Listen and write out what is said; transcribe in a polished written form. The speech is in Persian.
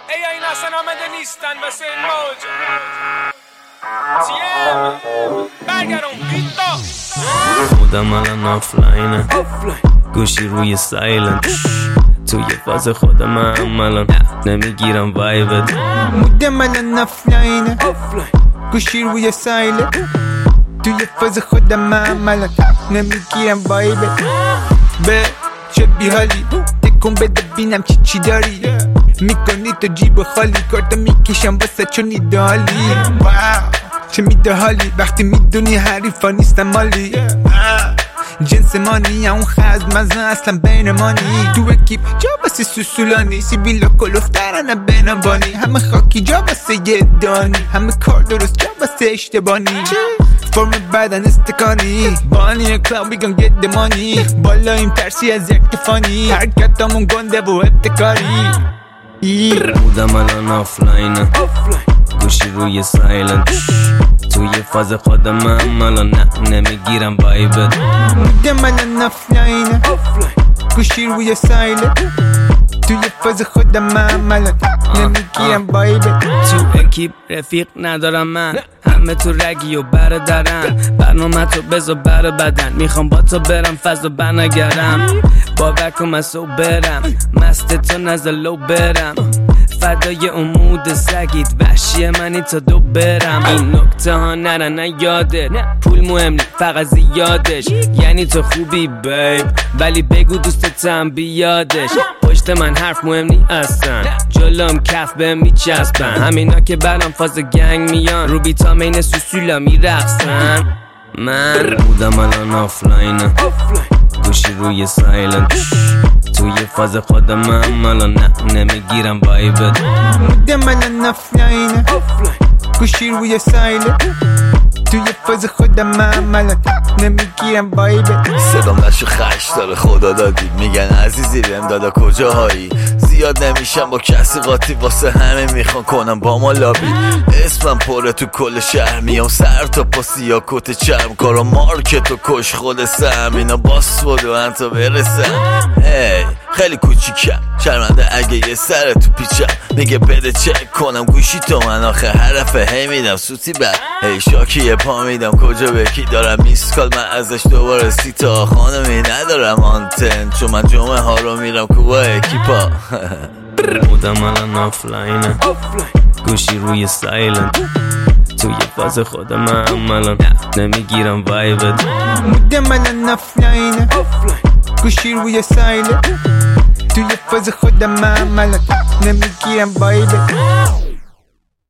این اصلا آمده نیستن واسه این موج برگرون بیتا خودم الان آفلاینه گوشی روی سایلنت توی فاز خودم الان نمیگیرم وایبت مودم الان آفلاینه گوشی روی سایلنت توی فاز خودم الان نمیگیرم وایبت به چه بیحالی تکون بده بینم چی داری میکنی تو جیب خالی کارتا میکشم واسه چون ایدالی چه میده حالی وقتی میدونی حریفا نیستم مالی جنس مانی اون خزم مزن اصلا بین مانی تو اکیپ جا بسه سوسولانی سیبیلا کلوفترانه بینبانی همه خاکی جا بسه یه دانی همه کار درست جا بسه اشتبانی فرم بدن استکانی بانی کلاو بیگن گت دمانی بالا این ترسی از یک تفانی حرکتامون گنده و ابتکاری بودم الان آفلاینه گوشی روی سایلنت توی فاز خودم الان نمیگیرم وایبت بودم الان آفلاینه گوشی روی سایلنت توی فاز خودم الان نمیگیرم وایبت تو اکیپ رفیق ندارم من همه تو رگی و برادرن برنامه تو بذار بر بدن میخوام با تو برم فضا بنگرم باور کن من سو برم مست تو نزلو برم فدای امود سگید وحشی منی تا دو برم این نکته ها نرن یادت پول مهم نی فقط زیادش یعنی تو خوبی بیب ولی بگو دوستتم بیادش پشت من حرف مهم نی اصلا جلوم کف به میچسبن همینا که برام فاز گنگ میان رو بیتامین سوسولا میرقصن من بودم الان آفلاینه گوشی روی سایلنت توی فاز خودم الان نمیگیرم وایبت بودم الان آفلاینه گوشی روی سایلنت توی فاز خودم الان نمیگیرم وایبت صدام نشو خش داره خدا دادی میگن عزیزی بهم دادا کجاهایی زیاد نمیشم با کسی قاطی واسه همه میخوان کنم با ما لابی اسمم پره تو کل شهر میام سر تا پاسی یا کت چرم کارا مارکت و کش خود سم اینا باس بود و انتا برسم هی خیلی کوچیکم شرمنده اگه یه سر تو پیچم میگه بده چک کنم گوشی تو من آخه حرفه هی میدم سوتی بر هی شاکی یه پا میدم کجا بکی دارم میسکال من ازش دوباره سیتا خانمی ندارم آنتن چون من جمعه ها رو میرم کوبا اکیپا بودم الان آفلاینه گوشی روی سایلنت توی فاز خودم الان نمیگیرم وایبت بودم الان آفلاینه گوشی روی سایلنت توی فاز خودم الان نمیگیرم وایبت